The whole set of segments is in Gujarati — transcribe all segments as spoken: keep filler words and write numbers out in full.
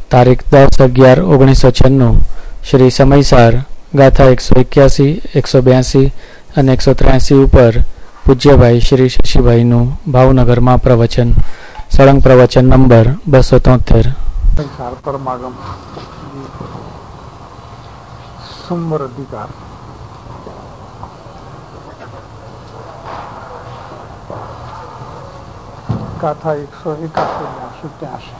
તારીખ દસ અગિયાર ઓગણીસો છન્નું શ્રી સમયસાર ગાથા એકસો એક્યાસી એકસો બ્યાસી અને એકસો ત્ર્યાસી ઉપર પૂજ્યભાઈ શ્રી શશીભાઈનું ભાવનગરમાં પ્રવચન. સળંગ પ્રવચન નંબર બસો તોતેર. પરમાગમ સંવર અધિકાર. ગાથા એકસો એકાસી બ્યાસી ત્યાસી.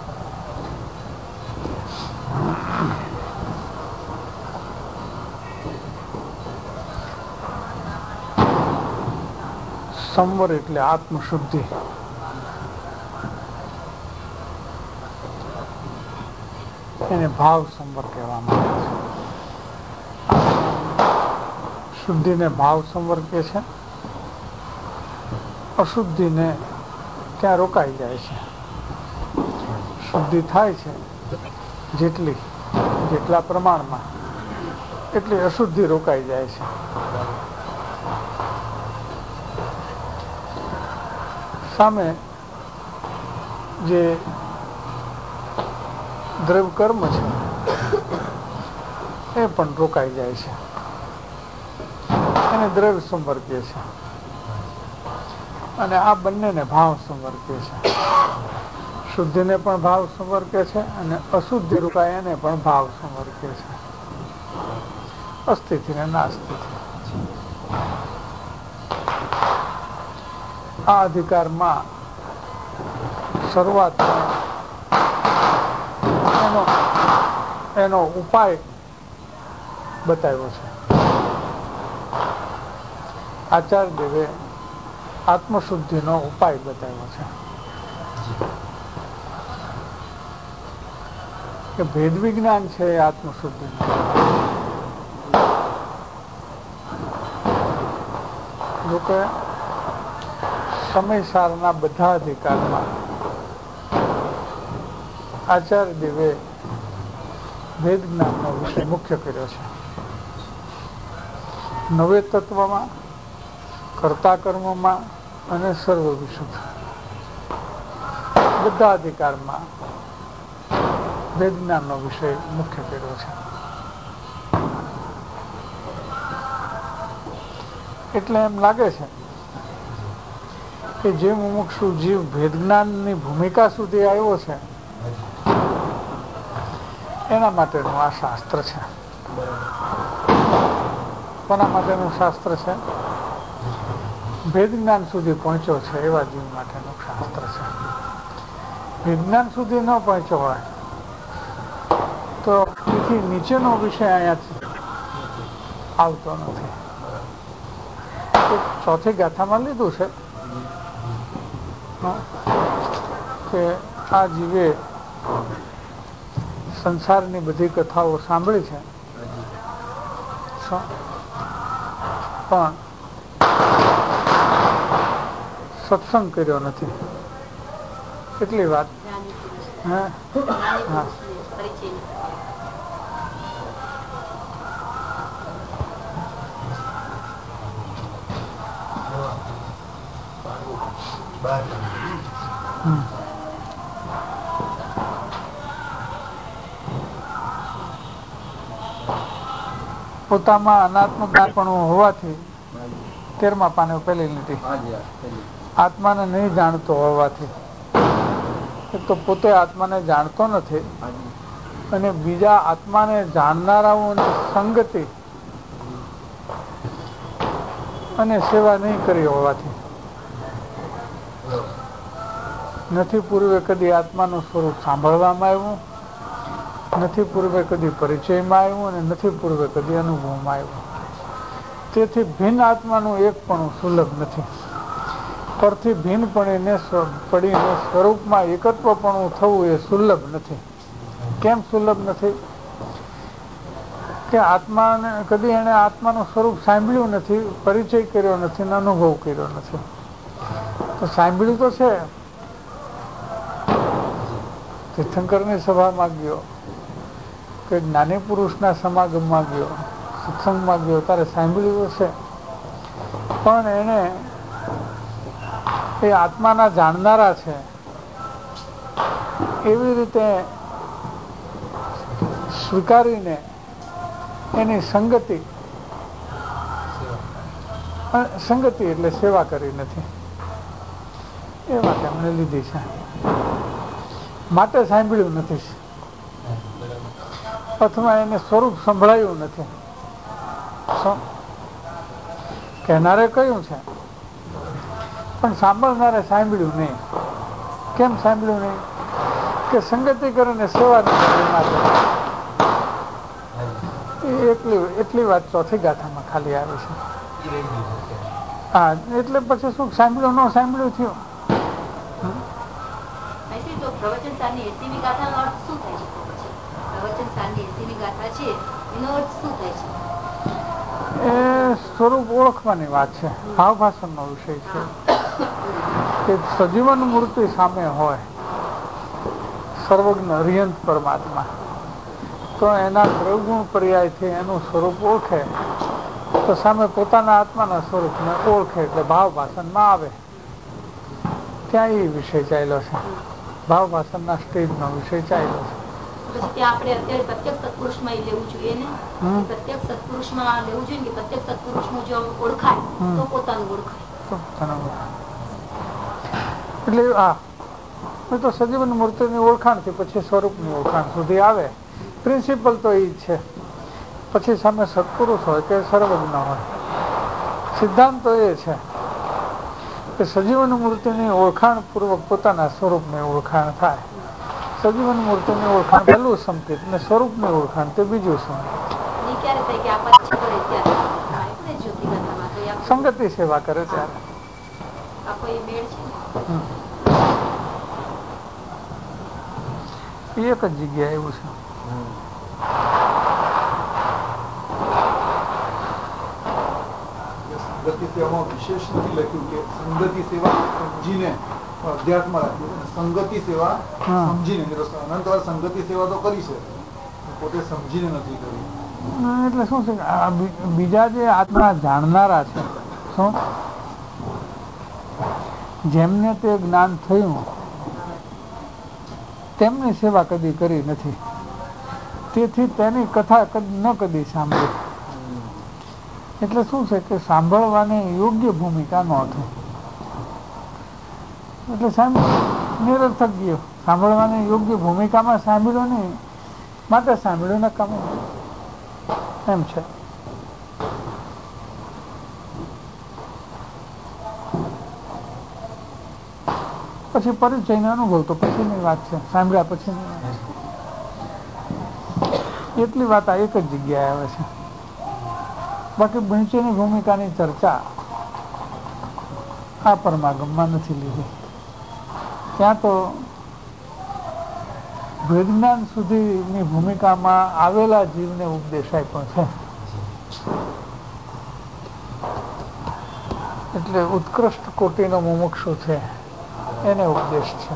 સંવર એટલે આત્મશુદ્ધિ. એને ભાવ સંવર કહેવામાં આવે છે. શુદ્ધિને ભાવ સંવર કહે છે, અશુદ્ધિને ત્યાં રોકાઈ જાય છે. શુદ્ધિ થાય છે જેટલી જેટલા પ્રમાણમાં એટલી અશુદ્ધિ રોકાઈ જાય છે. સામે જે દ્રવ્ય કર્મ છે એ પણ રોકાઈ જાય છે. એને દ્રવ્ય સંવર કહે છે. અને આ બંનેને ભાવ સંવર કહે છે. શુદ્ધિને પણ ભાવ સંવર કહે છે અને અશુદ્ધિ રોકાય એને પણ ભાવ સંવર કહે છે. અસ્થિતિ ને નાસ્તિથી. આ અધિકારમાં શરૂઆતમાં એનો એનો ઉપાય બતાવ્યો છે. આચાર્ય દેવે આત્મશુદ્ધિનો ઉપાય બતાવ્યો છે કે ભેદ વિજ્ઞાન છે એ આત્મશુદ્ધિનું. જોકે સમયસારના બધા અધિકારમાં આચાર્ય દેવે ભેદ જ્ઞાનનો વિષય મુખ્ય કર્યો છે. નવે તત્વમાં, કર્તા કર્મમાં અને સર્વ વિશુદ્ધ બધા અધિકારમાં ભેદ જ્ઞાનનો વિષય મુખ્ય કર્યો છે. એટલે એમ લાગે છે કે જે મુમુક્ષુ જીવ ભેદ જ્ઞાનની ભૂમિકા સુધી આવ્યો છે એના માટેનું આ શાસ્ત્ર છે. કોના માટેનું શાસ્ત્ર છે? ભેદ જ્ઞાન સુધી પહોંચ્યો છે એવા જીવ માટેનું શાસ્ત્ર છે. વિજ્ઞાન સુધી ન પહોંચ્યો હોય તો તેથી નીચેનો વિષય અહીંયાથી આવતો નથી. ચોથી ગાથામાં લીધું છે કે આ જીવે સંસારની બધી કથાઓ સાંભળી છે પણ સત્સંગ કર્યો નથી. એટલી વાત. હા હા પોતામાં અનાત્મકપણું હોવાથી તેરમા પાને પેલી લીટી આત્માને નહીં જાણતો હોવાથી, એક તો પોતે આત્માને જાણતો નથી અને બીજા આત્માને જાણનારાઓની સંગતિ અને સેવા નહીં કરી હોવાથી, નથી પૂર્વે કદી આત્માનું સ્વરૂપ સાંભળવામાં આવ્યું, નથી પૂર્વે કદી પરિચયમાં આવ્યું અને નથી પૂર્વે કદી અનુભવમાં આવ્યું. તેથી ભિન્ન આત્માનું એક પણ સુલભ નથી. પરથી ભિન્ન પડીને પડીને સ્વરૂપમાં એકત્વપણું થવું એ સુલભ નથી. કેમ સુલભ નથી? કે આત્માને કદી એને આત્માનું સ્વરૂપ સાંભળ્યું નથી, પરિચય કર્યો નથી અને અનુભવ કર્યો નથી. તો સાંભળ્યું તો છે. તીર્થંકરની સભામાં ગયો કે જ્ઞાની પુરુષના સમાગમમાં ગયો, સત્સંગમાં ગયો, તારે સાંભળ્યું છે પણ એને એ આત્માના જાણનારા છે એવી રીતે સ્વીકારીને એની સંગતિ, સંગતિ એટલે સેવા કરી નથી, એ વાત એમણે લીધી છે. માટે સાંભળ્યું નથી અથવા એને સ્વરૂપ સંભળાયું નથી. કહેનારે કહ્યું છે પણ સાંભળનારે સાંભળ્યું નહીં. કેમ સાંભળ્યું નહીં? કે સંગતિ કરીને સેવા માટે. એટલી એટલી વાત ચોથી ગાથામાં ખાલી આવી છે. હા, એટલે પછી શું સાંભળ્યું ન સાંભળ્યું થયું. પ્રવચન સારની એસીમી ગાથાનો અર્થ શું થાય છે? પ્રવચન સારની એસીમી ગાથા છે એનો અર્થ શું થાય છે? એ સ્વરૂપ ઓળખવાની વાત છે, ભાવ ભાષણનો વિષય છે. કે સજીવન મૂર્તિ સામે હોય સર્વજ્ઞ અરિયંત પરમાત્મા, તો એના દ્રવગુણ પર્યાયથી એનું સ્વરૂપ ઓળખે તો સામે પોતાના આત્માના સ્વરૂપને ઓળખે એટલે ભાવ ભાષણમાં આવે. ત્યાં એ વિષય ચાલ્યો છે, ભાવ ભાષણના સ્ટેજનો વિષય ચાલ્યો છે. પછી ત્યાં આપણે અત્યારે પ્રત્યક્ષ સત્પુરુષમાં એ લેવું જોઈએ ને? પ્રત્યક્ષ સત્પુરુષમાં લેવું જોઈએ કે પ્રત્યક્ષ સત્પુરુષનું જો ઓળખાય તો પોતાનું ઓળખાય. એટલે હા, તો સજીવન મૂર્તિની ઓળખાણથી પછી સ્વરૂપની ઓળખાણ સુધી આવે. પ્રિન્સિપલ તો એ જ છે. પછી સામે સત્પુરુષ હોય કે સર્વજ્ઞ હોય, સિદ્ધાંત તો એ છે કે સજીવન મૂર્તિની ઓળખાણ પૂર્વક પોતાના સ્વરૂપની ઓળખાણ થાય. સજીવન મૂર્તિની ઓળખાણ પહેલું સંકેત ને સ્વરૂપની ઓળખાણ તે બીજું સંકેત. સંગતિ સેવા કરે ત્યારે એક જ જગ્યાએ એવું છે. સંગતિ સેવામાં વિશેષ નથી લખ્યું કે સંગતિ સેવા સમજીને અધ્યાત્મ રાખ્યું. સંગતિ સેવા સમજીને, અનંતવાર સંગતિ સેવા તો કરી છે, પોતે સમજીને નથી કરી. એટલે શું છે, બીજા જે આત્મા જાણનારા છે, શું જેમને તે જ્ઞાન થયું તેમની સેવા કદી કરી નથી, તેથી તેની કથા ન કદી સાંભળી. એટલે શું છે કે સાંભળવાની યોગ્ય ભૂમિકા ન થઈ, એટલે નિરર્થક ગયો. સાંભળવાની યોગ્ય ભૂમિકામાં સાંભળ્યો નહીં, માટે સાંભળ્યું ને કામ એમ છે. પછી પરિચયનો અનુભવ તો પછીની વાત છે, સાંભળ્યા પછીની વાત. એટલી વાત આ એક જ જગ્યાએ આવે છે. બાકી નીચેની ભૂમિકાની ચર્ચા આ પરમાગમમાં નથી લીધી. ત્યાં તો વિજ્ઞાન સુધીની ભૂમિકામાં આવેલા જીવને ઉપદેશાય પણ છે. એટલે ઉત્કૃષ્ટ કોટીનો મુમુક્ષુ છે એને ઉપદેશ છે.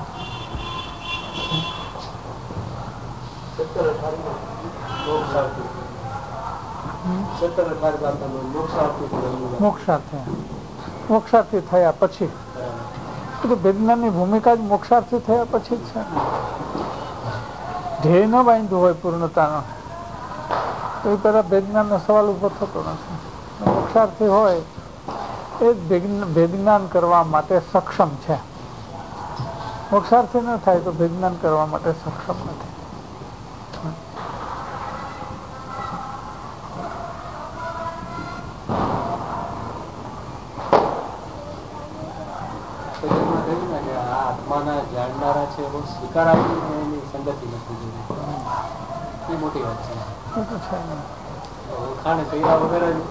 મોક્ષાર્થી મોક્ષાર્થી થયા પછી વિજ્ઞાનની ભૂમિકા જ મોક્ષાર્થી થયા પછી જ છે. ધ્યેય ન બાંધ્યું હોય પૂર્ણતાનો તો એ પેલા વિજ્ઞાનનો સવાલ ઉભો થતો નથી. મોક્ષાર્થી હોય એ વિજ્ઞાન કરવા માટે સક્ષમ છે. મોક્ષાર્થી ન થાય તો વિજ્ઞાન કરવા માટે સક્ષમ નથી. આત્માના જાણનારા છે એવો સ્વીકાર આપીને એની સંગતિ નથી જોઈ, એ મોટી વાત છે. ઓળખાણ કર્યા વગર જ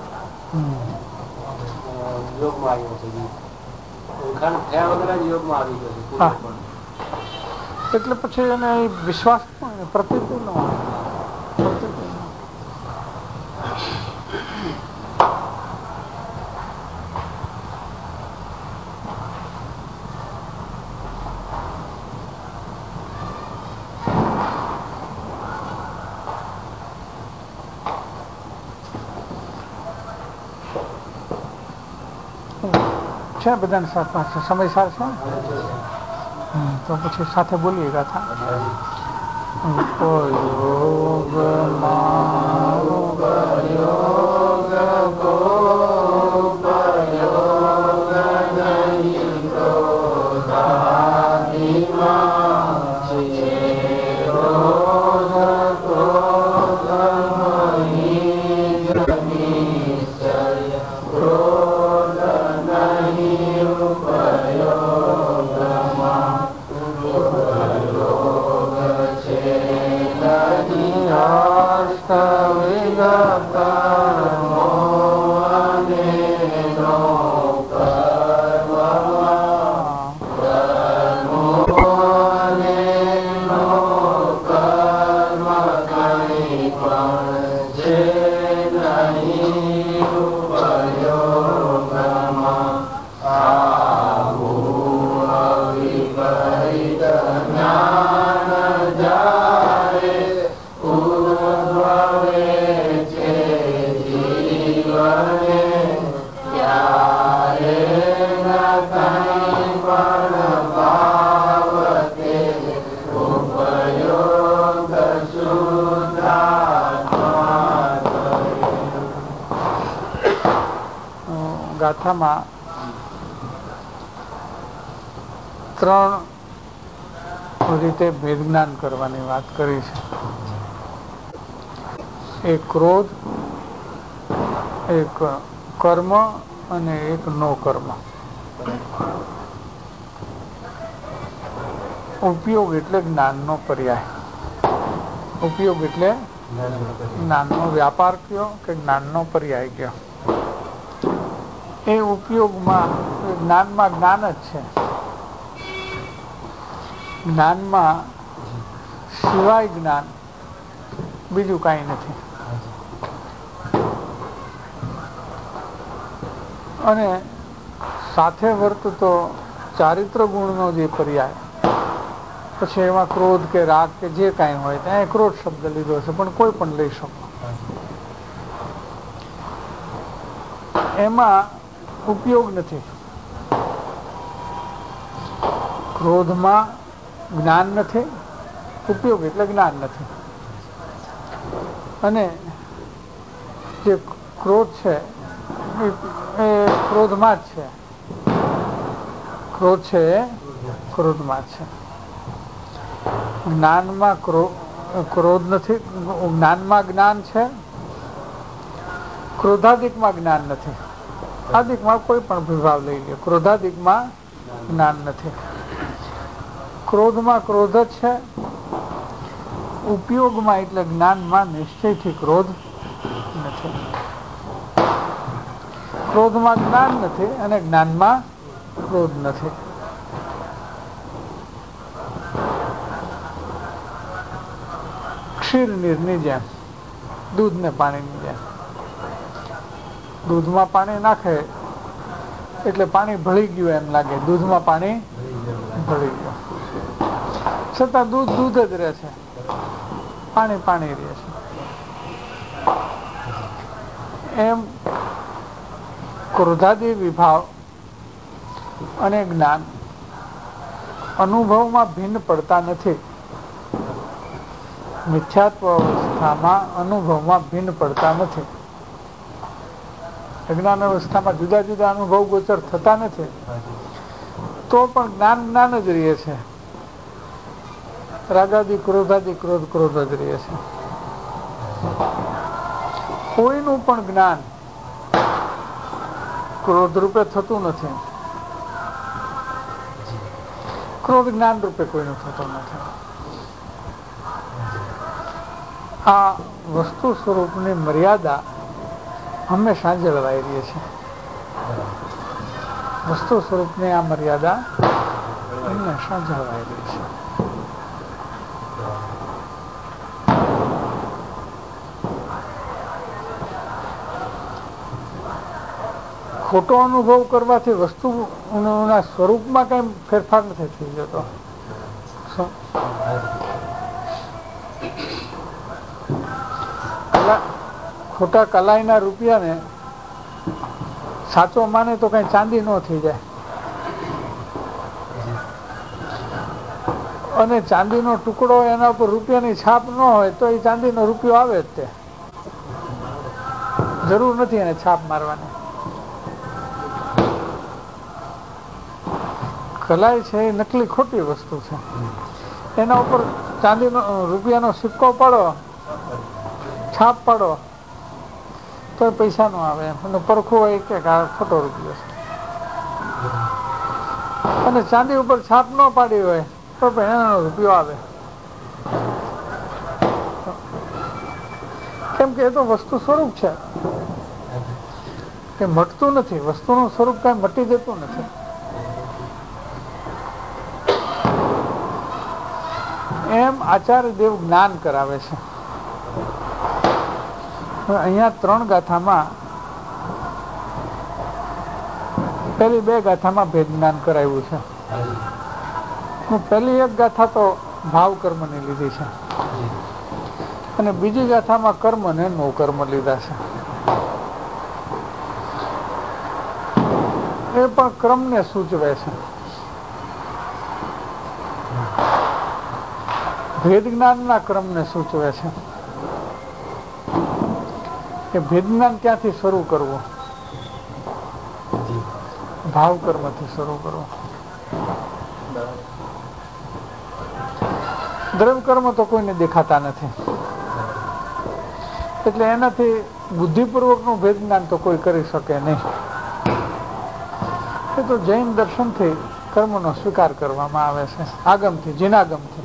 યોગમાં આવ્યો છે. ઓળખાણ થયા વગર જ યોગમાં આવી ગયો છે. એટલે પછી એને વિશ્વાસ પ્રતિતિ ન હોય. છે બધાને સમયસાર છે તો પછી સાથે બોલીએ ગાથા. ગાથામાં ત્રણ રીતે ભેદ જ્ઞાન કરવાની વાત કરી છે. એક ક્રોધ, એક કર્મ અને એક નો કર્મ. ઉપયોગ એટલે જ્ઞાનનો પર્યાય. ઉપયોગ એટલે જ્ઞાનનો વ્યાપાર કયો કે જ્ઞાનનો પર્યાય કયો. એ ઉપયોગમાં જ્ઞાનમાં જ્ઞાન જ છે. જ્ઞાનમાં સિવાય જ્ઞાન બીજું કાંઈ નથી. અને સાથે વર્તતો ચારિત્ર ગુણનો જે પર્યાય, પછી એમાં ક્રોધ કે રાગ કે જે કાંઈ હોય ત્યાં ક્રોધ શબ્દ લીધો છે, પણ કોઈ પણ લઈ શકો. એમાં ઉપયોગ નથી. ક્રોધમાં જ્ઞાન નથી, ઉપયોગ એટલે જ્ઞાન નથી. અને જે ક્રોધ છે એ ક્રોધમાં જ છે. ક્રોધ છે એ ક્રોધમાં જ છે. જ્ઞાનમાં ક્રોધ નથી. જ્ઞાનમાં જ્ઞાન છે, ક્રોધાદિકમાં જ્ઞાન નથી. આદિકમાં કોઈ પણ વિભાવ લઈ લે, ક્રોધાદિકમાં જ્ઞાન નથી. ક્રોધમાં ક્રોધ જ છે. ઉપયોગમાં એટલે જ્ઞાનમાં નિશ્ચયથી ક્રોધ નથી. ક્રોધમાં જ્ઞાન નથી અને જ્ઞાનમાં ક્રોધ નથી. ક્ષીર નીરની જેમ, દૂધ ને પાણીની જેમ. દૂધમાં પાણી નાખે એટલે પાણી ભળી ગયું એમ લાગે, દૂધમાં પાણી ભળી ગયું, છતાં દૂધ દૂધ જ રહે છે, પાણી પાણી રહે છે. એમ ક્રોધાદી વિભાવ અને જ્ઞાન અનુભવમાં ભિન્ન પડતા નથી. મિથ્યાત્વ અવસ્થામાં અનુભવમાં ભિન્ન પડતા નથી. અજ્ઞાન અવસ્થામાં જુદા જુદા અનુભવ ગોચર થતા નથી, તો પણ જ્ઞાન જ્ઞાન જ રહે છે. રાગાદી ક્રોધાદી ક્રોધ ક્રોધ જ રહે છે. કોઈનું પણ જ્ઞાન ક્રોધ રૂપે થતું નથી, ક્રોધ જ્ઞાન રૂપે કોઈનું થતું નથી. આ વસ્તુ સ્વરૂપની મર્યાદા હંમેશા જળવાઈ રહી છે. વસ્તુ સ્વરૂપની આ મર્યાદા હંમેશા જળવાઈ રહી છે. ખોટો અનુભવ કરવાથી વસ્તુના સ્વરૂપમાં કઈ ફેરફાર નથી થઈ જતો. ખોટા કલાઈના રૂપિયાને સાચો માને તો કઈ ચાંદી ન થઈ જાય. અને ચાંદીનો ટુકડો એના ઉપર રૂપિયાની છાપ ન હોય તો એ ચાંદીનો રૂપિયો આવે જ. તે જરૂર નથી એને છાપ મારવાની. કલાઈ છે એ નકલી ખોટી વસ્તુ છે. એના ઉપર ચાંદીનો રૂપિયાનો સિક્કો પાડો, છાપ પાડો તો પૈસા નો આવે. એમ પરખું હોય કે ખોટો રૂપિયો છે. અને ચાંદી ઉપર છાપ ન પાડી હોય તો એનો રૂપિયો આવે. કેમ કે એ તો વસ્તુ સ્વરૂપ છે, કે મટતું નથી. વસ્તુનું સ્વરૂપ કઈ મટી જતું નથી. એમ આચાર્ય દેવ જ્ઞાન કરાવે છે. અહીંયા ત્રણ ગાથામાં, પેલી બે ગાથામાં ભેદ જ્ઞાન કરાવ્યું છે. પહેલી એક ગાથા તો ભાવ કર્મ ની લીધી છે અને બીજી ગાથામાં કર્મ ને નો કર્મ લીધા છે. એ પણ ક્રમ ને સૂચવે છે. ભેદ જ્ઞાન ના ક્રમ ને સૂચવે છે કે ભેદ જ્ઞાન ક્યાંથી શરૂ કરવું? ભાવ કર્મ થી શરૂ કરવું. દ્રવ્ય કર્મ તો કોઈને દેખાતા નથી, એટલે એનાથી બુદ્ધિપૂર્વક નું ભેદ જ્ઞાન તો કોઈ કરી શકે નહીં. એ તો જૈન દર્શનથી કર્મનો સ્વીકાર કરવામાં આવે છે, આગમથી, જીનાગમથી.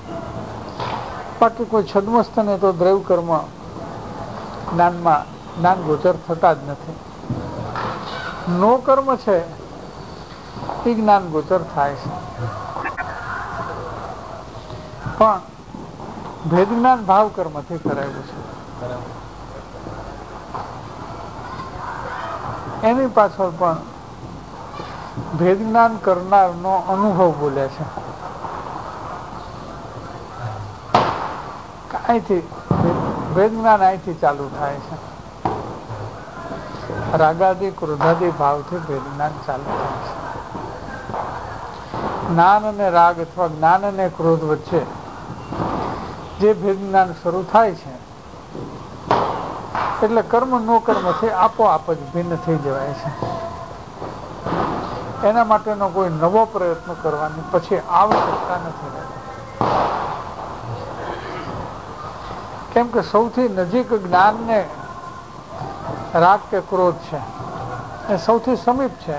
બાકી કોઈ છદ્મસ્તને તો દ્રવ્ય કર્મ જ્ઞાનમાં જ્ઞાન ગોચર થતા જ નથી. નો કર્મ છે એ જ્ઞાન ગોચર થાય છે. પણ ભેદ જ્ઞાન ભાવ કર્મથી કરાયું છે. એની પાછળ પણ ભેદ જ્ઞાન કરનારનો અનુભવ બોલે છે. અહીંથી ભેદ જ્ઞાન અહીંથી ચાલુ થાય છે. રાગાદી ક્રોધાદી ભાવથી ભેદ જ્ઞાન ચાલુ થાય છે. જ્ઞાન અને રાગ અથવા જ્ઞાન અને ક્રોધ વચ્ચે જે ભેદ જ્ઞાન શરૂ થાય છે એટલે કર્મ નો કર્મથી આપોઆપ જ ભિન્ન થઈ જવાય છે. એના માટેનો કોઈ નવો પ્રયત્ન કરવાની પછી આવશ્યકતા નથી રહેતી. કેમ કે સૌથી નજીક જ્ઞાન ને રાગ કે ક્રોધ છે, એ સૌથી સમીપ છે.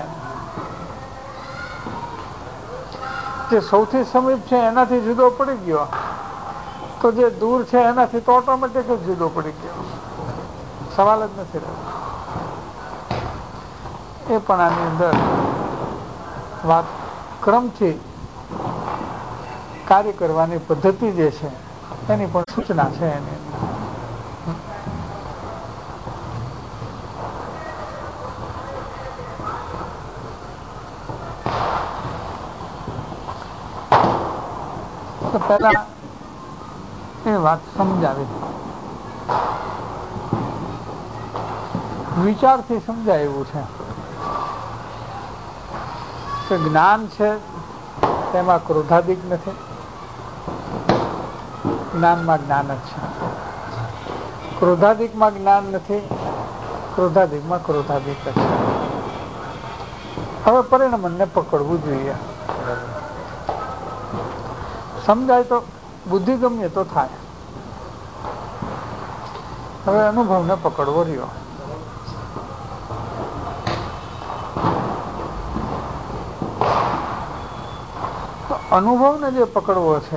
જે સૌથી સમીપ છે એનાથી જુદો પડી ગયો તો જે દૂર છે એનાથી તો ઓટોમેટિક જ જુદો પડી ગયો, સવાલ જ નથી રહેતો. એ પણ આની અંદર વાત ક્રમથી કાર્ય કરવાની પદ્ધતિ જે છે એની પણ સૂચના છે. એની તો પહેલા એ વાત સમજાવી, વિચારથી સમજાય એવું છે કે જ્ઞાન છે તેમાં ક્રોધાદિક નથી, જ્ઞાનમાં જ્ઞાન જ છે. ક્રોધાદિકમાં જ્ઞાન નથી, ક્રોધાદિકમાં ક્રોધાદિક જ છે. હવે પરિણમને પકડવું જોઈએ. સમજાય તો બુદ્ધિ ગમ્ય તો થાય. હવે અનુભવને પકડવો રહ્યો. તો અનુભવને જે પકડવો છે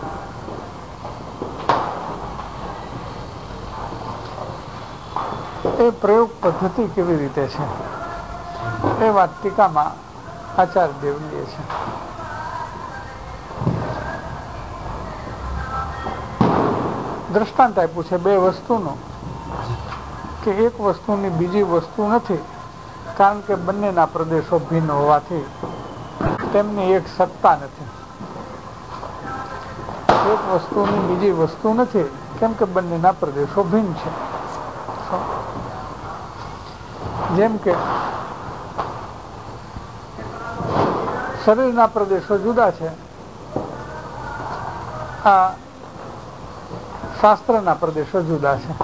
એ પ્રયોગ પદ્ધતિ કેવી રીતે છે એ વાત ટીકામાં આચાર્ય દેવ લે છે. દ્રષ્ટાંત આપ્યું છે બે વસ્તુનું, કે એક વસ્તુની બીજી વસ્તુ નથી, કારણ કે બંનેના પ્રદેશો ભિન્ન હોવાથી તેમની એક સત્તા નથી. એક વસ્તુની બીજી વસ્તુ નથી કેમ કે બંનેના પ્રદેશો ભિન્ન છે. જેમ કે શરીરના પ્રદેશો જુદા છે આ શાસ્ત્રના પ્રદેશો જુદા છે.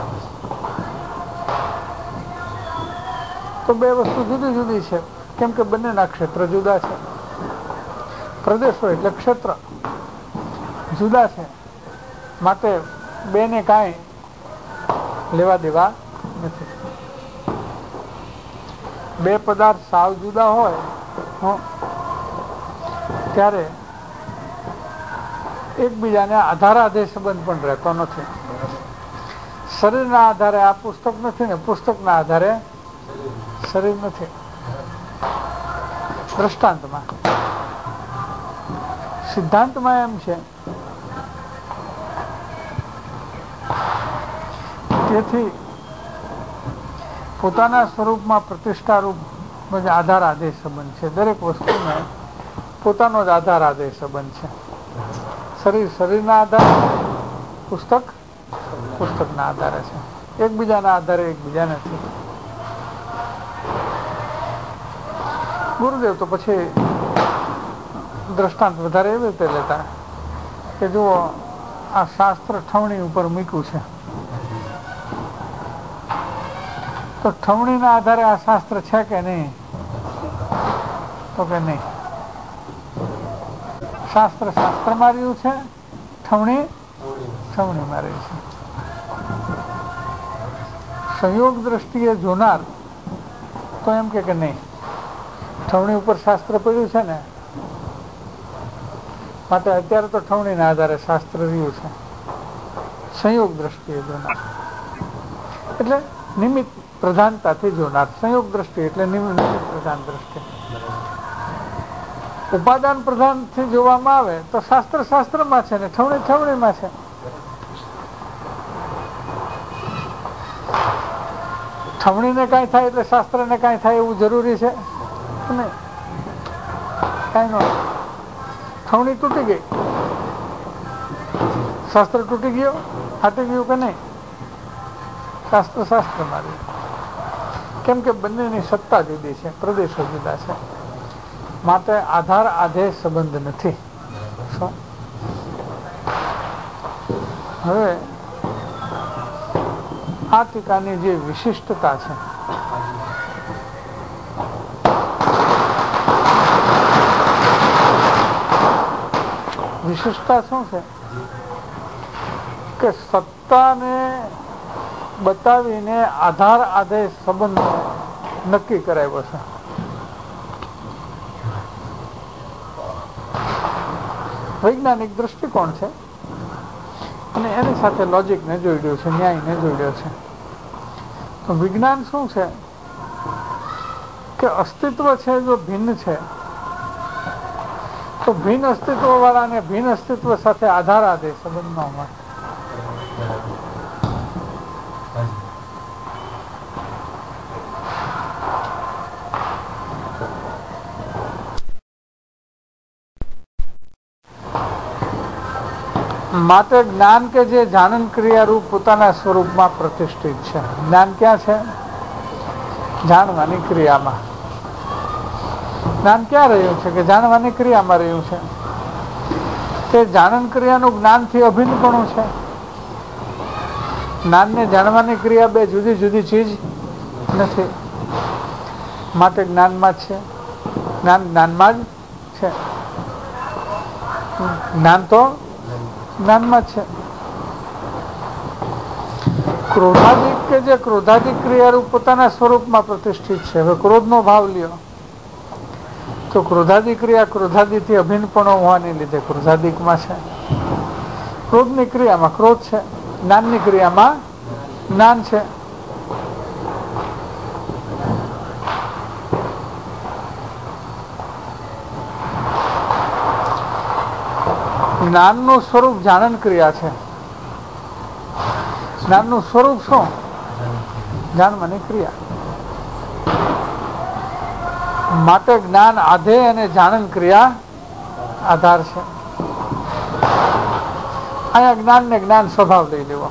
તો બે વસ્તુ જુદી જુદી છે, કેમ કે બંનેના ક્ષેત્ર જુદા છે. પ્રદેશો એટલે ક્ષેત્ર જુદા છે, માટે બેને કાંઈ લેવા દેવા નથી. બે પદાર્થ સાવ જુદા હોય ત્યારે એકબીજાને આધારાધે સંબંધ પણ રહેતો નથી. શરીરના આધારે આ પુસ્તક નથી ને પુસ્તકના આધારે શરીર નથી. દ્રષ્ટાંતમાં, સિદ્ધાંતમાં એમ છે. તેથી પોતાના સ્વરૂપમાં પ્રતિષ્ઠારૂપ આધાર આદેશ સંબંધ છે. દરેક વસ્તુને પોતાનો જ આધાર આદેશ સંબંધ છે. શરીર શરીરના આધારે, પુસ્તક પુસ્તકના આધારે છે. એકબીજાના આધારે એકબીજા નથી. ગુરુદેવ તો પછી દ્રષ્ટાંત વધારે એવી રીતે લેતા કે જુઓ, આ શાસ્ત્ર ઠવણી ઉપર મૂક્યું છે, તો ઠવણીના આધારે આ શાસ્ત્ર છે કે નહીં? તો કે નહીં. શાસ્ત્ર શાસ્ત્રમાં રહ્યું છે, ઠવણી ઠવણીમાં રહી છે. સંયોગ દ્રષ્ટિએ જોનાર તો એમ કે નહીં, ઠવણી ઉપર શાસ્ત્ર પડ્યું છે ને, માટે અત્યારે તો ઠવણીના આધારે શાસ્ત્ર રહ્યું છે. સંયોગ દ્રષ્ટિએ જોનાર એટલે નિમિત્ત પ્રધાનતાથી જોનાર. સંયોગ દ્રષ્ટિ એટલે નિમિત્ત પ્રધાન દ્રષ્ટિ. ઉપાદાન પ્રધાનથી જોવામાં આવે તો શાસ્ત્ર શાસ્ત્રમાં છે ને ઠવણી ઠવણીમાં છે. ઠવણીને કાંઈ થાય એટલે શાસ્ત્રને કાંઈ થાય એવું જરૂરી છે નહીં. કાંઈ ન, ઠવણી તૂટી ગઈ, શાસ્ત્ર તૂટી ગયો, ફાટી ગયું કે નહીં? શાસ્ત્ર શાસ્ત્રમાં રહ્યું. કેમ કે બંનેની સત્તા જુદી છે, પ્રદેશો જુદા છે, માટે આધાર આધેય સંબંધ નથી. હવે આ ટીકાની જે વિશિષ્ટતા છે, વિશિષ્ટતા શું છે કે સત્તાને બતાવીને આધાર આધેય સંબંધ નક્કી કરાવ્યો છે. વૈજ્ઞાનિક દ્રષ્ટિકોણ છે અને એની સાથે લોજિકને જોડ્યું છે, ન્યાયને જોડ્યો છે. તો વિજ્ઞાન શું છે કે અસ્તિત્વ છે જો ભિન્ન છે તો ભિન્ન અસ્તિત્વ વાળાને ભિન્ન અસ્તિત્વ સાથે આધાર આધેય સંબંધ ન મળે. માટે જ્ઞાન કે જે જાણન ક્રિયા રૂપ પોતાના સ્વરૂપમાં પ્રતિષ્ઠિત છે. જ્ઞાન ક્યાં છે? જાણવાની ક્રિયામાં. જ્ઞાન ક્યાં રહ્યું છે? કે જાણવાની ક્રિયામાં રહ્યું છે. તે જાણન ક્રિયાનું જ્ઞાનથી અભિન્નપણું છે. જ્ઞાનને જાણવાની ક્રિયા બે જુદી જુદી ચીજ નથી. માટે જ્ઞાનમાં જ છે. જ્ઞાન જ્ઞાનમાં જ છે. જ્ઞાન તો જ્ઞાનમાં છે. ક્રોધાદિક કે જે ક્રોધાદિક ક્રિયારૂપ પોતાના સ્વરૂપમાં પ્રતિષ્ઠિત છે. હવે ક્રોધનો ભાવ લ્યો તો ક્રોધાદિક ક્રિયા ક્રોધાદિથી અભિન્નપણો હોવાને લીધે ક્રોધાદિકમાં છે. ક્રોધની ક્રિયામાં ક્રોધ છે, જ્ઞાનની ક્રિયામાં જ્ઞાન છે. જ્ઞાનનું સ્વરૂપ જાણન ક્રિયા છે. જ્ઞાનનું સ્વરૂપ શું? જાણવાની ક્રિયા. માટે જ્ઞાન આધેય અને જાણન ક્રિયા આધાર છે. અહીંયા જ્ઞાન ને જ્ઞાન સ્વભાવ લઈ લેવો.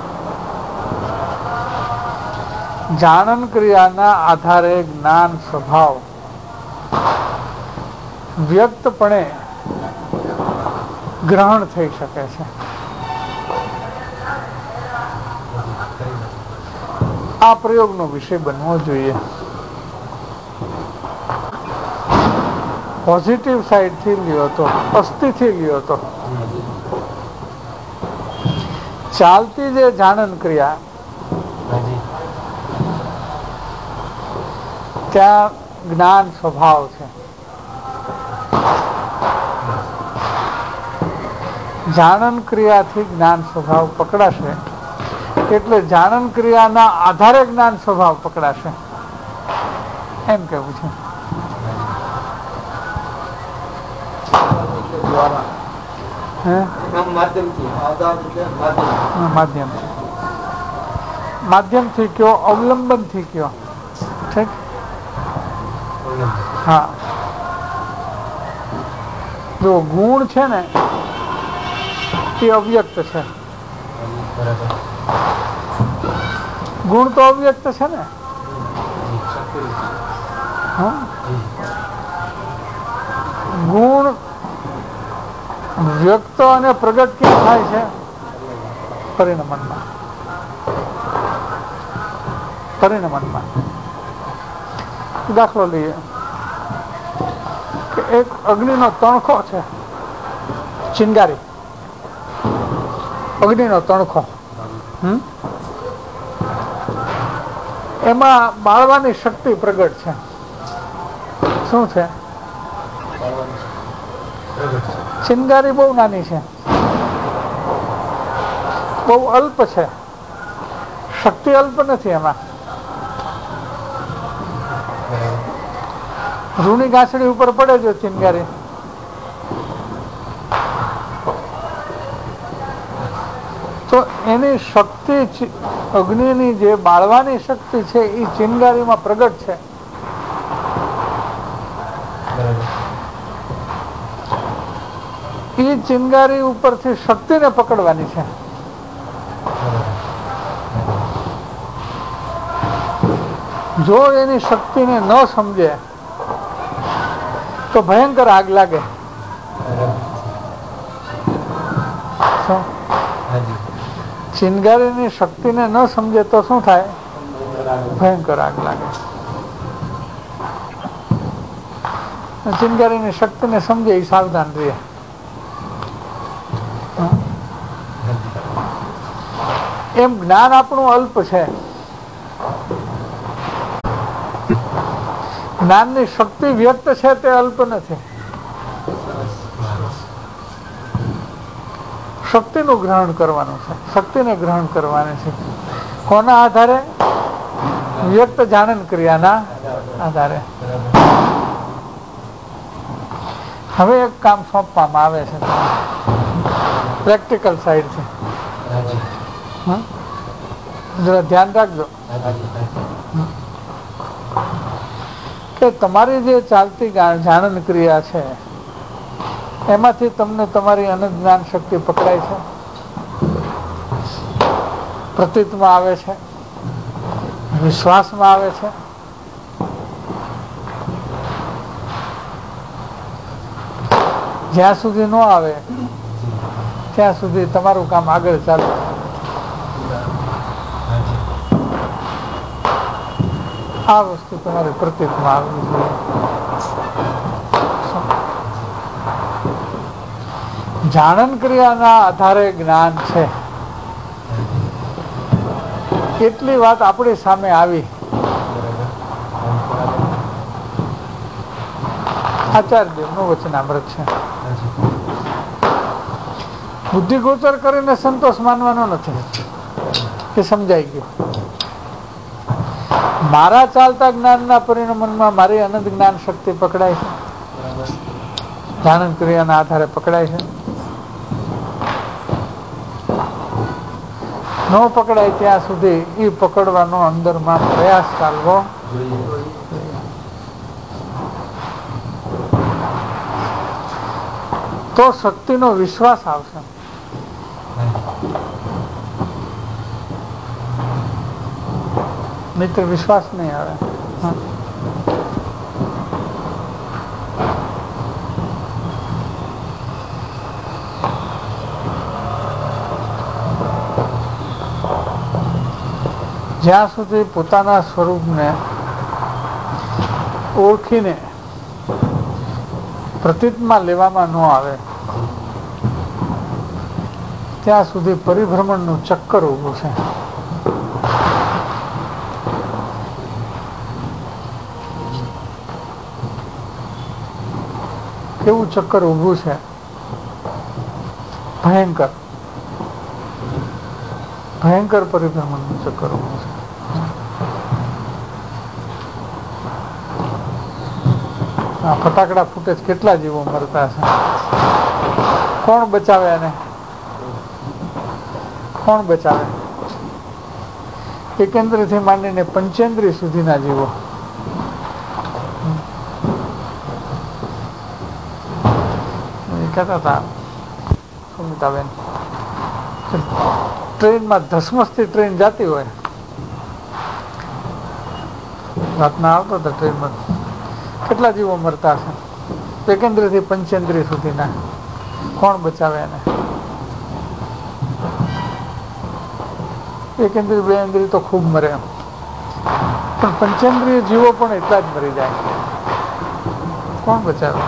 જાણન ક્રિયાના આધારે જ્ઞાન સ્વભાવ વ્યક્તપણે ગ્રહણ થઈ શકે છે. આ પ્રયોગનો વિષય બનવો જોઈએ. પોઝિટિવ સાઈડ થી લ્યો તો, અસ્થિથી લ્યો તો, ચાલતી જે જાણન ક્રિયા ત્યાં જ્ઞાન સ્વભાવ છે. જાણન ક્રિયાથી જ્ઞાન સ્વભાવ પકડાશે એટલે જાણન ક્રિયાના આધારે જ્ઞાન સ્વભાવ પકડાશે એમ કેવું છે. માધ્યમ માધ્યમથી કયો, અવલંબનથી કયો. ઠીક. હા, જો ગુણ છે ને એ અવ્યક્ત છે. ગુણ તો અવ્યક્ત છે ને. ગુણ વ્યક્ત અને પ્રગટ ક્યાં થાય છે? પરિણમનમાં. પરિણમનમાં. દાખલો લઈએ કે એક અગ્નિનો તણખો છે, ચિનગારી. અગ્નિનો તણખો, હમ એમાં બાળવાની શક્તિ પ્રગટ છે. શું છે? ચિનગારી બહુ નાની છે, બહુ અલ્પ છે, શક્તિ અલ્પ નથી એમાં. રૂની ગાંસડી ઉપર પડે જો ચિનગારી, તો એની શક્તિ, અગ્નિની જે બાળવાની શક્તિ છે એ ચિનગારીમાં પ્રગટ છે. એ ચિનગારી ઉપરથી શક્તિને પકડવાની છે. જો એની શક્તિને ન સમજે તો ભયંકર આગ લાગે. ચિનગારીની શક્તિને ન સમજે તો શું થાય? ભયંકર આગ લાગે. ચિનગારીની શક્તિને સમજે એ સાવધાન રહે. એમ જ્ઞાન આપણું અલ્પ છે. જ્ઞાનની શક્તિ વ્યક્ત છે તે અલ્પ નથી. શક્તિનું ગ્રહણ કરવાનું છે, શક્તિને ગ્રહણ કરવાની છે. કોના આધારે? વ્યક્ત જાણન ક્રિયાના આધારે. હવે એક કામ સોંપવામાં આવે છે પ્રેક્ટિકલ સાઈડ છે, જરા ધ્યાન રાખજો કે તમારી જે ચાલતી જાણન ક્રિયા છે એમાંથી તમને તમારી અનંત જ્ઞાન શક્તિ પકડાય છે, પ્રતીતમાં આવે છે, વિશ્વાસમાં આવે છે. જ્યાં સુધી ન આવે ત્યાં સુધી તમારું કામ આગળ ચાલે. આ વસ્તુ તમારી પ્રતીતમાં આવવી જોઈએ. જાણન ક્રિયાના આધારે જ્ઞાન છે કેટલી વાત આપણી સામે આવી. આચાર્યદેવનું વચનામૃત છે. બુદ્ધિ ગોચર કરીને સંતોષ માનવાનો નથી, એ સમજાઈ ગયું. મારા ચાલતા જ્ઞાનના પરિણામમાં મારી અનંત જ્ઞાન શક્તિ પકડાય છે, જાણન ક્રિયાના આધારે પકડાય છે. ન પકડાય ત્યાં સુધી એ પકડવાનો અંદરમાં પ્રયાસ ચાલવો. તો શક્તિનો વિશ્વાસ આવશે. મિત્ર વિશ્વાસ નહીં આવે. જ્યાં સુધી પોતાના સ્વરૂપને ઓળખીને પ્રતીતમાં લેવામાં ન આવે ત્યાં સુધી પરિભ્રમણનું ચક્કર ઊભું છે. કેવું ચક્કર ઊભું છે? ભયંકર ભયંકર પરિભ્રમણનું ચક્કર ઊભું છે. આ ફટાકડા ફૂટે કેટલા જીવો મરતા છે? કોણ બચાવે એને? કોણ બચાવે? એકેન્દ્રથી માંડીને પંચેન્દ્રિય સુધીના જીવો. કહેતા હતા સુમિતાબેન, ટ્રેનમાં ધસમસથી ટ્રેન જતી હોય, રાતના આવતો હતા ટ્રેનમાં, કેટલા જીવો મરતા છે? એકેન્દ્રથી પંચેન્દ્રિય સુધીના. કોણ બચાવે એને? એકેન્દ્રિય બે ઇન્દ્રિય તો ખૂબ મરે, પણ પંચેન્દ્રિય જીવો પણ એટલા જ મરી જાય. કોણ બચાવે?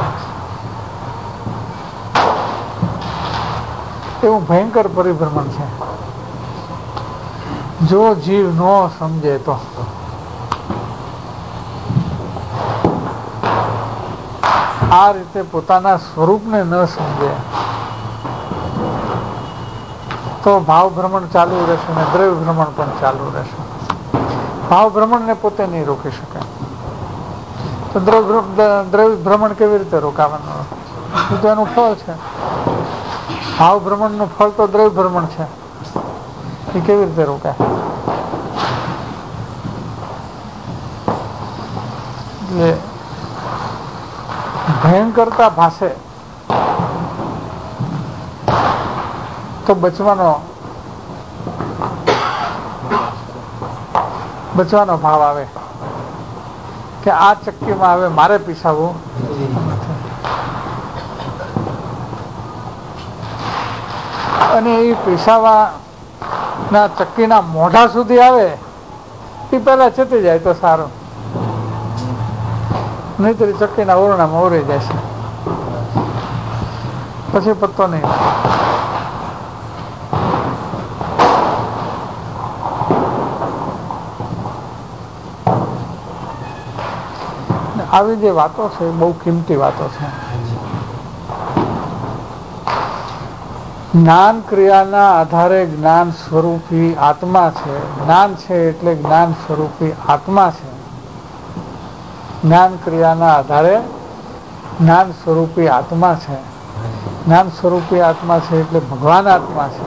એવું ભયંકર પરિભ્રમણ છે. જો જીવ ન સમજે તો આ રીતે પોતાના સ્વરૂપને ન સમજે તો ભાવ ભ્રમણ ચાલુ રહેશે ને દ્રવ્ય ભ્રમણ પણ ચાલુ રહેશે. ભાવ ભ્રમણને પોતે નહીં રોકી શકે તો દ્રવ્ય ભ્રમણ કેવી રીતે રોકાવાનું? એ તો એનું ફળ છે. ભાવ ભ્રમણનું ફળ તો દ્રવ્ય ભ્રમણ છે. એ કેવી રીતે રોકાય? એટલે ભયંકરતા ભાષે તો બચવાનો બચવાનો ભાવ આવે કે આ ચક્કીમાં હવે મારે પીસાવવું અને એ પીસાવા ના ચક્કીના મોઢા સુધી આવે એ પહેલા ચતી જાય તો સારું, નહીતર ચક્કીના ઓરણામાં ઓરી જાય છે, પછી પત્તો નહીં. આવી જે વાતો છે એ બહુ કિંમતી વાતો છે. જ્ઞાન ક્રિયાના આધારે જ્ઞાન સ્વરૂપી આત્મા છે. જ્ઞાન છે એટલે જ્ઞાન સ્વરૂપી આત્મા છે. જ્ઞાન ક્રિયાના આધારે જ્ઞાન સ્વરૂપી આત્મા છે. જ્ઞાન સ્વરૂપી આત્મા છે એટલે ભગવાન આત્મા છે.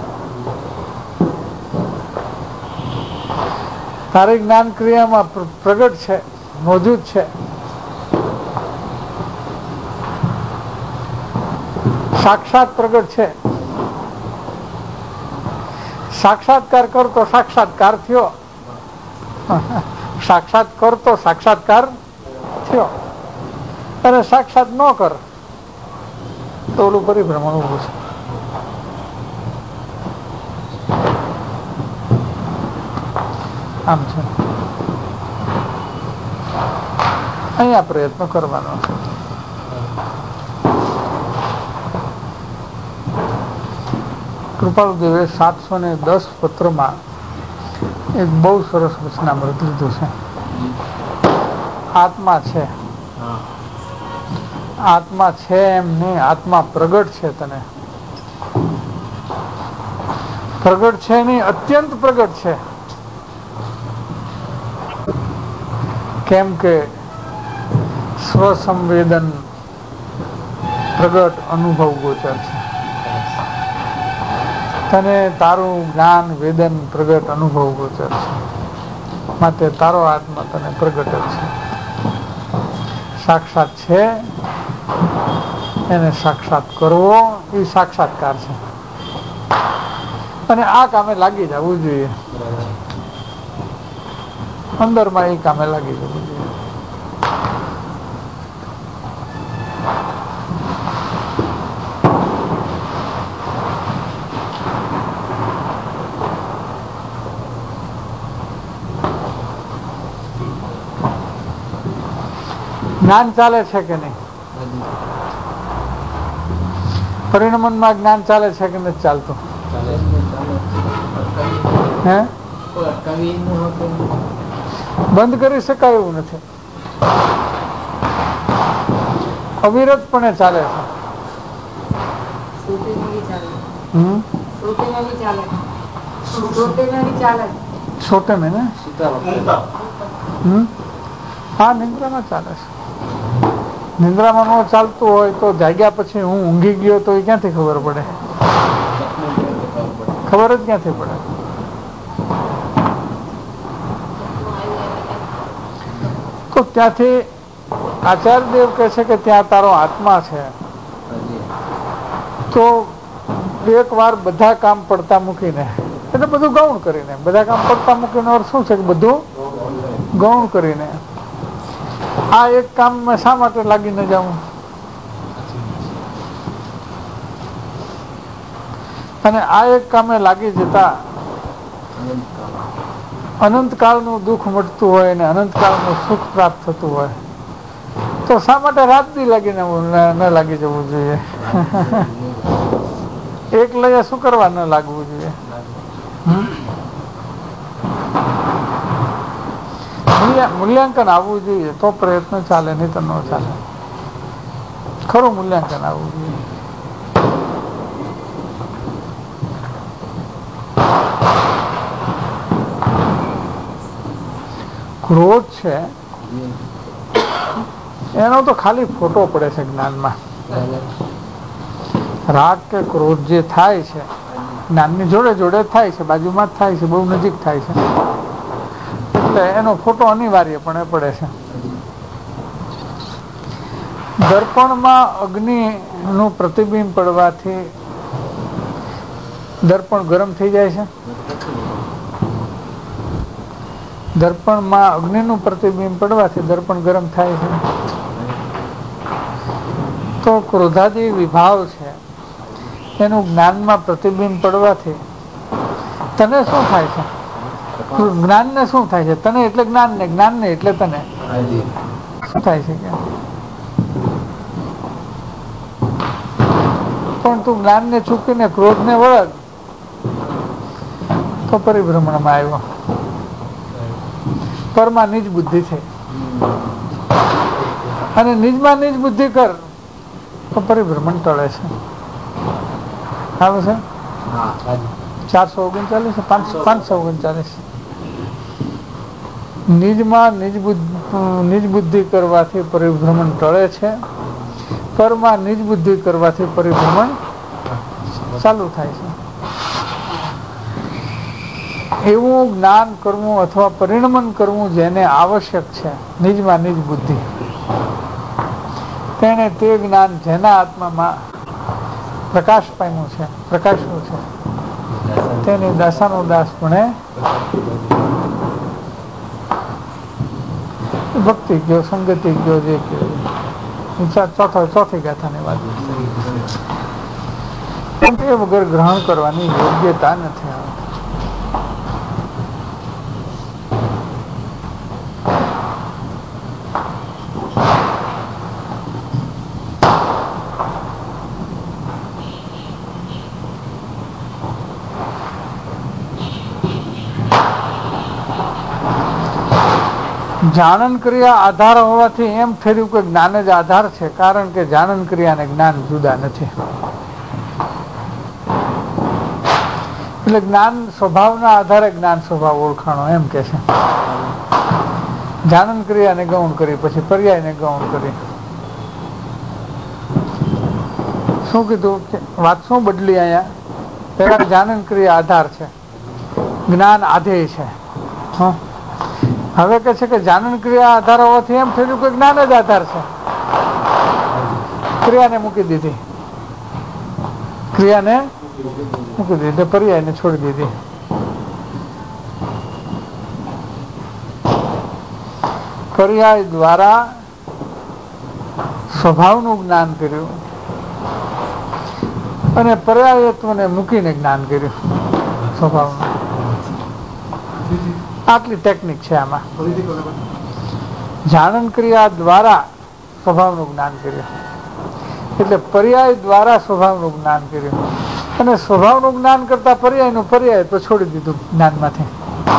તારી જ્ઞાન ક્રિયામાં પ્રગટ છે, મોજૂદ છે. સાક્ષાત પ્રગટ છે. સાક્ષાત્કાર કરતો સાક્ષાત્કાર થયો, સાક્ષાત કરતો સાક્ષાત્કાર થયો, અને સાક્ષાત ન કર તો ઓલું પરિભ્રમણ ઉભું છે. આમ છે. અહીંયા પ્રયત્ન કરવાનો છે. કૃપાલુદેવે સાતસો ને દસ પત્રમાં એક બહુ સરસ વચનામૃત લીધું છે. આત્મા છે, આત્મા છે એમ નહીં, આત્મા પ્રગટ છે. તને પ્રગટ છે નહીં, અત્યંત પ્રગટ છે. કેમ કે સ્વસંવેદન પ્રગટ અનુભવ ગોચર છે. તને તારું જ્ઞાન વેદન પ્રગટ અનુભવ ગોચર છે. માટે તારો આત્મા તને પ્રગટ જ છે. સાક્ષાત છે એને સાક્ષાત કરવો એ સાક્ષાત્કાર છે. અને આ કામે લાગી જવું જોઈએ. અંદરમાં એ કામે લાગી જવું જોઈએ. જ્ઞાન ચાલે છે કે નહીં? પરિણમનમાં જ્ઞાન ચાલે છે કે નથી ચાલતું? હે બંધ કરી શકાય એવું નથી, અવિરતપણે ચાલે છે. છોટે મેં ને હા નિંદ્રામાં ચાલે છે. નિંદ્રામાં ન ચાલતું હોય તો જાગ્યા પછી હું ઊંઘી ગયો તો એ ક્યાંથી ખબર પડે? ખબર જ ક્યાંથી પડે? તો ત્યાંથી આચાર્યદેવ કહે છે કે ત્યાં તારો આત્મા છે, તો એક વાર બધા કામ પડતા મૂકીને, એટલે બધું ગૌણ કરીને, બધા કામ પડતા મૂકીને અર્થ શું છે કે બધું ગૌણ કરીને આ એક કામમાં શા માટે લાગીને જાઉં? અને આ એક કામે લાગી જતા અનંતકાળનું દુઃખ મટતું હોય અને અનંતકાળનું સુખ પ્રાપ્ત થતું હોય તો શા માટે રાત દી લાગીને ન લાગી જવું જોઈએ? એક લઈએ શું કરવા ન લાગવું જોઈએ? મૂલ્યાંકન આવવું જોઈએ તો પ્રયત્ન ચાલે, નહીં તો ન ચાલે. ખરું મૂલ્યાંકન આવવું જોઈએ. ક્રોધ છે એનો તો ખાલી ફોટો પડે છે જ્ઞાનમાં. રાગ કે ક્રોધ જે થાય છે જ્ઞાનની જોડે જોડે થાય છે, બાજુમાં જ થાય છે, બહુ નજીક થાય છે, એટલે એનો ફોટો અનિવાર્યપણે પડે છે. દર્પણમાં અગ્નિનું પ્રતિબિંબ પડવાથી દર્પણ ગરમ થઈ જાય છે. દર્પણમાં અગ્નિનું પ્રતિબિંબ પડવાથી દર્પણ ગરમ થાય છે. તો ક્રોધાદી વિભાવ છે એનું જ્ઞાનમાં પ્રતિબિંબ પડવાથી તને શું થાય છે? જ્ઞાન ને શું થાય છે? તને એટલે જ્ઞાન ને, જ્ઞાન ને એટલે તને શું થાય છે? કે પણ તું જ્ઞાન ને ચૂકીને ક્રોધ ને વળગ તો પરિભ્રમણમાં આવ્યો. પરમાં નિજ બુદ્ધિ છે અને નિજમાં નિજ બુદ્ધિ કર તો પરિભ્રમણ ટળે છે. આવે છે ચારસો ઓગણચાલીસ પાંચસો પાંચસો ઓગણચાલીસ. નિજમાં નિજ બુદ્ધિ નિજ બુદ્ધિ કરવાથી પરિભ્રમણ ટળે છે, પરમાં નિજ બુદ્ધિ કરવાથી પરિભ્રમણ ચાલુ થાય છે. એવું જ્ઞાન કરવું અથવા પરિણમન કરવું જેને આવશ્યક છે, નિજમાં નિજ બુદ્ધિ, તેને તે જ્ઞાન જેના આત્મામાં પ્રકાશ પામ્યું છે, પ્રકાશ્યું છે, તેની દાસાનો દાસ પણ ભક્તિ ગયો, સંગતિ ગયો, જે ગયો ચોથો ચોથી ગાથાની વાત એ વગર ગ્રહણ કરવાની યોગ્યતા નથી આવતી. જાણન ક્રિયા આધાર હોવાથી એમ ઠર્યું કે જ્ઞાન જ આધાર છે, કારણ કે જાણન ક્રિયા અને જ્ઞાન જુદા નથી. એટલે જ્ઞાન સ્વભાવના આધારે જ્ઞાન સ્વભાવ ઓળખાણો એમ કે છે. જાણન ક્રિયાને ગૌણ કરી, પછી પર્યાયને ગૌણ કરી. શું કીધું? વાત શું બદલી અહીંયા? પેલા જાણન ક્રિયા આધાર છે, જ્ઞાન આધેય છે. હા, હવે કે છે કે જાણન ક્રિયા આધાર હોવાથી એમ થયું કે જ્ઞાન જ આધાર છે. ક્રિયાને મૂકી દીધી, ક્રિયાને મૂકી દીધી, પર્યાયને છોડી દીધી. પર્યાય દ્વારા સ્વભાવનું જ્ઞાન કર્યું અને પર્યાયત્વને મૂકીને જ્ઞાન કર્યું સ્વભાવનું. આટલી ટેકનિક છે આમાં. જાણન ક્રિયા દ્વારા સ્વભાવનું જ્ઞાન કર્યું. એટલે પર્યાય દ્વારા સ્વભાવનું જ્ઞાન કર્યું. અને સ્વભાવનું જ્ઞાન કરતા પર્યાયનું પર્યાય તો છોડી દીધું જ્ઞાનમાંથી.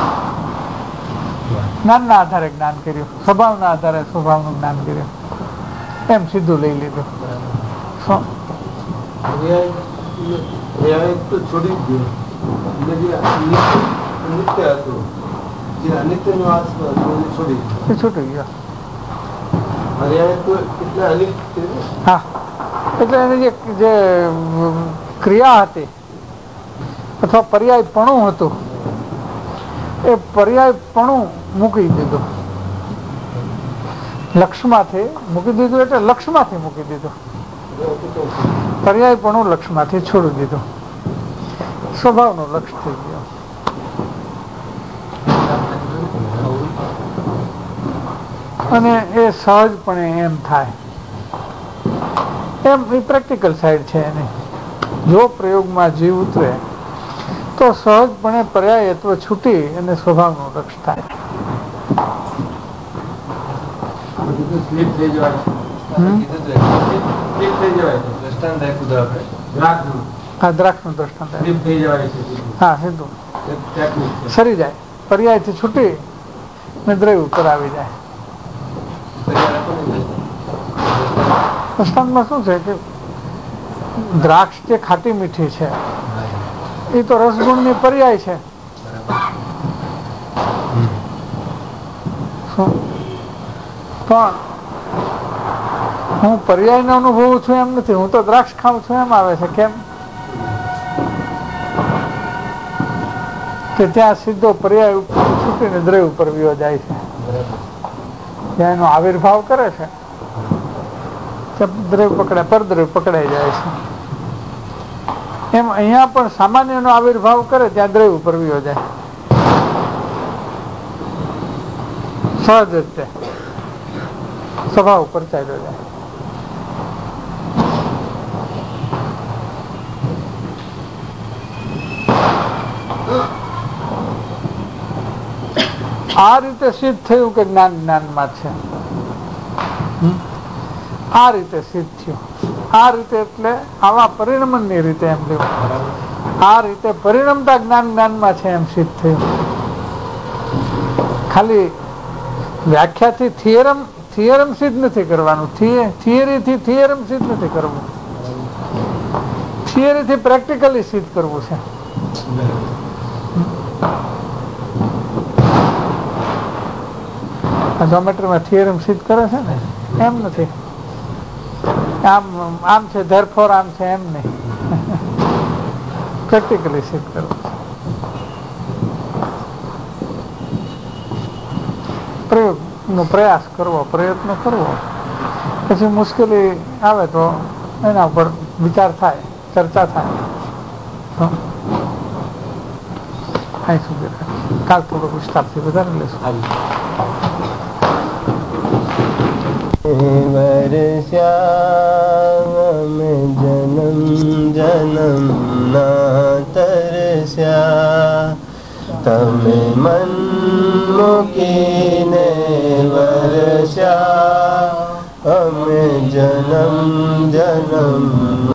જ્ઞાનના આધારે જ્ઞાન કર્યું, સ્વભાવના આધારે સ્વભાવનું જ્ઞાન કર્યું, એમ સીધું લઈ લીધું. છોડી ગયું નિત્ય હતું, જે અનિત્ય નો છોડી છૂટી ગયો. હા, એટલે એની જે જે ક્રિયા હતી અથવા પર્યાયપણું હતું એ પર્યાયપણું મૂકી દીધું. લક્ષમાંથી મૂકી દીધું એટલે લક્ષમાંથી મૂકી દીધું. પર્યાયપણું લક્ષમાંથી છોડી દીધું. સ્વભાવનું લક્ષ થઈ ગયો. અને એ સહજપણે એમ થાય એમ એ પ્રેક્ટિકલ સાઈડ છે એની. જો પ્રયોગમાં જીવ ઉતરે તો સહજપણે પર્યાયત્વ છૂટી અને સ્વભાવનું લક્ષ થાય. હા, દ્રાક્ષ નું દ્રષ્ટાંત. હા, સીધું સરી જાય, પર્યાય થી છૂટી ને દ્રવ્ય ઉપર આવી જાય. દ્રષ્ટાંતમાં શું છે કે દ્રાક્ષ જે ખાટી મીઠી છે એ તો રસગુણ ની પર્યાય છે. પણ હું પર્યાય ને અનુભવું છું એમ નથી, હું તો દ્રાક્ષ ખાઉં છું એમ આવે છે. કેમ કે ત્યાં સીધો પર્યાય છૂટીને દ્રવ્ય ઉપર વિયો જાય છે. ત્યાં એનો આવિર્ભાવ કરે છે, દ્રવ્ય પકડાય, પરદ્રવ્ય પકડાઈ જાય છે. એમ અહીંયા પણ સામાન્ય નો આવિર્ભાવ કરે ત્યાં દ્રવ્ય ઉપર વિયો જાય સહજ રીતે, સ્વભાવ ઉપર ચાલ્યો જાય. આ રીતે સિદ્ધ થયું કે જ્ઞાન જ્ઞાનમાં છે. આ રીતે સિદ્ધ થયું. આ રીતે એટલે આવા પરિણમન ની રીતે એમ લેવું. આ રીતે પરિણમતા જ્ઞાન જ્ઞાનમાં છે એમ સિદ્ધ થયું. ખાલી વ્યાખ્યાથી થિયરમ થિયરમ સિદ્ધ નથી કરવાનું, થિયરી થી થિયરમ સિદ્ધ નથી કરવું, થિયરી થી પ્રેક્ટિકલી સિદ્ધ કરવું છે. જોમેટ્રીમાં થિયરમ સિદ્ધ કરે છે ને એમ નથી. આમ આમ છે ધેરફોર આમ છે એમ નહીં, પ્રેક્ટિકલી સિદ્ધ કરવું છે. પ્રયોગ નો પ્રયાસ કરવો, પ્રયત્ન કરવો, પછી મુશ્કેલી આવે તો એના ઉપર વિચાર થાય, ચર્ચા થાય. અહીં સુધી કાલ થોડું વિસ્તારથી વધારે લેશું. વરસ્યા જન્મ જન્મ ના તરસ્યા, તમે મન મૂકીને વરસ્યા, અમે જન્મ જન્મ